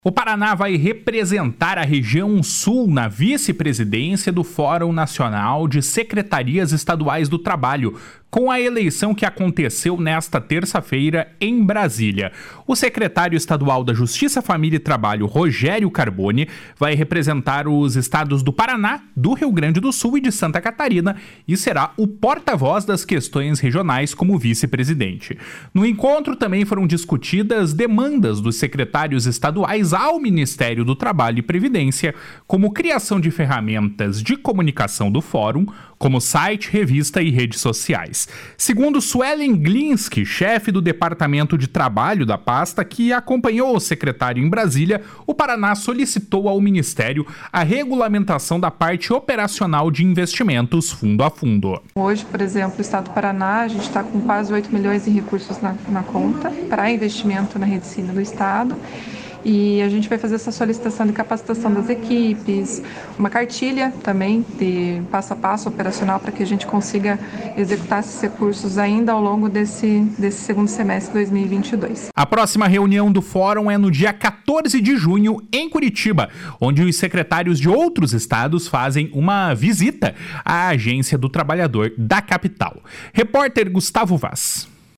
O Paraná vai representar a região sul na vice-presidência do Fórum Nacional de Secretarias Estaduais do Trabalho, com a eleição que aconteceu nesta terça-feira em Brasília. O secretário estadual da Justiça, Família e Trabalho, Rogério Carboni, vai representar os estados do Paraná, do Rio Grande do Sul e de Santa Catarina e será o porta-voz das questões regionais como vice-presidente. No encontro também foram discutidas demandas dos secretários estaduais ao Ministério do Trabalho e Previdência, como criação de ferramentas de comunicação do fórum, como site, revista e redes sociais. Segundo Suelen Glinski, chefe do Departamento de Trabalho da pasta, que acompanhou o secretário em Brasília, o Paraná solicitou ao Ministério a regulamentação da parte operacional de investimentos fundo a fundo. Hoje, por exemplo, o Estado do Paraná, a gente está com quase 8 milhões em recursos na conta para investimento na rede ensino do Estado. E a gente vai fazer essa solicitação de capacitação das equipes, uma cartilha também de passo a passo operacional para que a gente consiga executar esses recursos ainda ao longo desse segundo semestre de 2022. A próxima reunião do fórum é no dia 14 de junho em Curitiba, onde os secretários de outros estados fazem uma visita à Agência do Trabalhador da capital. Repórter Gustavo Vaz.